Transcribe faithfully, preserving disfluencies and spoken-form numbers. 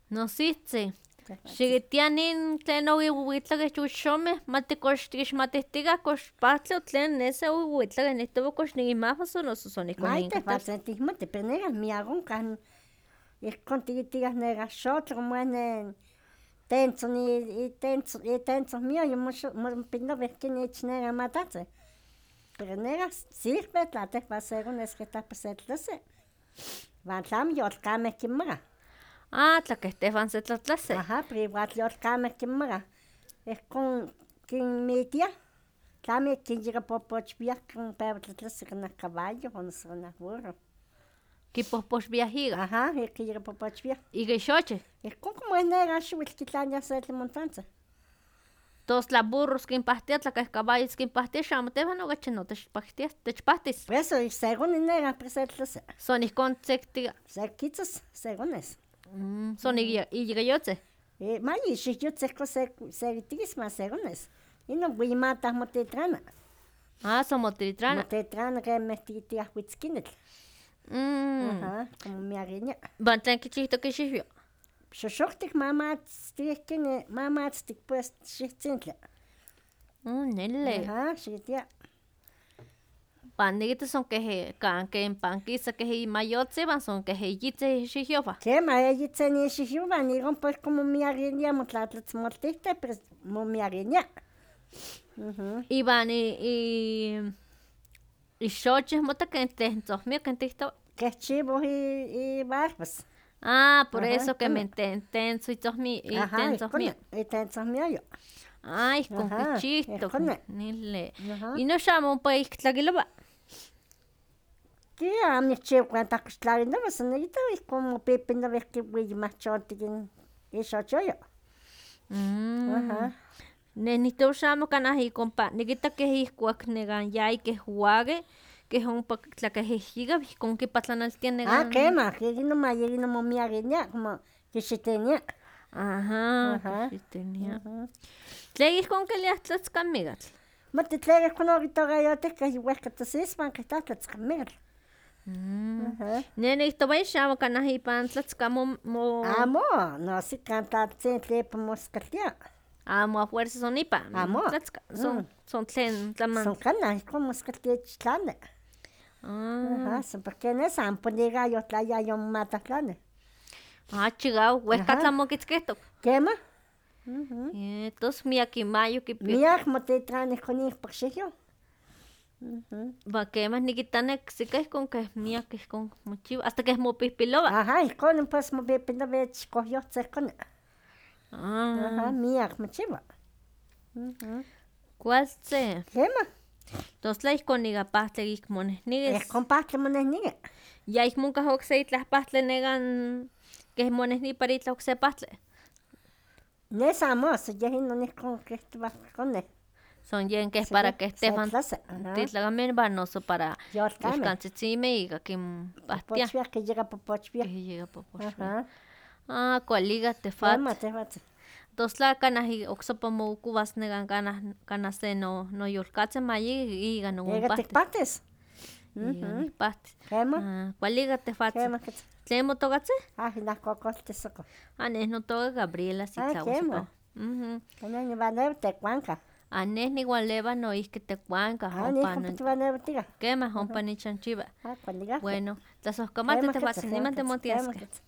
Nositzi. Xiguitianin tlen oiuitlakeh chuchomeh, mati kox tixmatihtikah kox pahtli o tlen nesi oiuitlakeh nihtowa kox nikinmahwas o noso son ihkon Maiteh tlen tihmati, pero neka miak onkah ihkon tikitikah neka xotl como ene tentzin itentzin itentzin miayo mopinawih keni ich neka matatzin, pero neka sirve tla tehwan sekonis kitahpa se tlasi, wan tlamo yolkameh kinmakah. Ah, tla keh tehwan setlatlasi. Aha, pero igual yolkameh kinmakah, ihkon kinmitiah, tlamo kinyekapopochwiah pewa tlatlasi kanah caballo o noso kanah burro. Kipohpoxwiah ika. Aha, ika yekapopochwiah. Ika ixochih. Ihkon como neka xiuitl kitlaniah se tlimontzontzin. Tos tla burros kinpahtia, tla keh caballos kinpahtia, xamo tehwan okachi no techpahtia, techpahtis. Por eso según neka pero se tlasi. Son ihkon sektika. Sekitzas, segunes. Mm, son iyikayotzeh. Eh, mayi xihyotzeh ihkon se sekitikis mas segunes. Inon wimatah motitrana. Ah, son motitrana. Motitrana kemeh tikitiah witzkinitl. Mm. Aha, como miakinia. Wan tlen kichihtok ixiwyo. Xoxoktik mamatztik kini, mamatztik pues xihtzintle. Mm, neli. Aha, xikitia. Wan nikita son keh kan ken pankisa keh imayotzin wan son keh eyitzin xihyowah. Kema, eyitzin ixihyowah, nikon pues como miakinia motlatlatzmoltihten, pero momiakinia. Mhm. Iwan i, i ixochih mota ken tentzohmio ken tihtowa. Keh chivo i, i barbas. Ah, por Ajá, eso que ihkon. me tentzo itzohmi, Aha, itentzohmio. ihkon, itentzohmioyo. Ah, ihkon Ajá, kichihtok. ihkon. Nili. Aha. Inon xamo ompa ik tlakilowa. Kia amo nikchiwa cuenta kox tlakinowa, san nikita ihkon mopipinawih kiweyimahchontik ixochoyo. Mm. Aha. Neh nihtowa xamo kanah ik ompa, nikita keh ihkuak nekan yaikeh waki, keh ompa tlakehihyikan ihkon kipatlanaltia nekan. Ah, kema, inon mayinon momiakinia, como kixitinia. Ajá, Ajá. kixitinia. Ujú. Tlen ihkon kiliah tlatzkamikatl. Mati tlen ihkon okitokayotihkeh yiwehka tosispan kitah tlatzkamikatl. Mm. Ajá. Neh niktowa xamo kanah ipan tlatzka mo, mo... Amo, nosi kan tlatzintli ipan moskaltia. Amo a fuerza son ipan. Amo. Tlatzka. Son, Mm. son tlen tlaman. Son kanah ihkon moskaltia ich tlani. Ah, Ajá, san porque nes amo ponigayo tlayayo momatahtlani. ah, chigao, wehka Ajá. tlamokitzkihtok. Kema. Ujú. Eh, tos miak imayo kipia. Miak motitrani ihkon ihpak xihyoj. Ujú. Ba kemah nikitanek sika ihkon keh miak ihkon mochiwa, hasta keh mopihpilowa. Ajá, ihkon pues mopipinawa ich kohyotzeh ihkon. Ah, Ajá, miak mochiwa. Ujú. kualtzi. Kema, Tos tla ihkon ika pahtli ik monehnikis. ihkon pahtli monehniki. Ya ihkon kah okse itlah pahtli nekan keh monehni para itlah okse pahtli. Nes amo, so yeh inon ihkon kihtowah koneh. Son yen keh para keh tehwan Se tlasi, ajá. titlakamin wan noso para Yolkameh. yolkantzitzinmeh ika kinpahtiah. Popochwiah, kiyekapopochwiah. Keh yeka popoxwi. Ajá. Ah, kualika tehwatl. Kema, tehwatzin. Tos tla kanah i- oksepa mokowas nekan kanah kanah se no noyolkatzin mayi ika Ika noonpahtis. tikpahtis. Ika Ujú. nikpahtis. Kema, Ah, kualika tehwatzin. kema kitz. ¿Tlen motokatzin? Ah, inahkokoltisoko. Ah, neh notoka Gabriela Ah, Sitlawasipan. kema. Mhm. Kena niwalewa tekuanka. Ah, neh niualewa noihki tekuanka. Ah, ompa nihko non- tiwalewatiga. Kemah ompa nichanchiwa. Ah, kualigahti. Bueno, tlasohkamati Kema, tehwatzin kitz, niman kema, kitz, timotiaskeh. kema, kitz.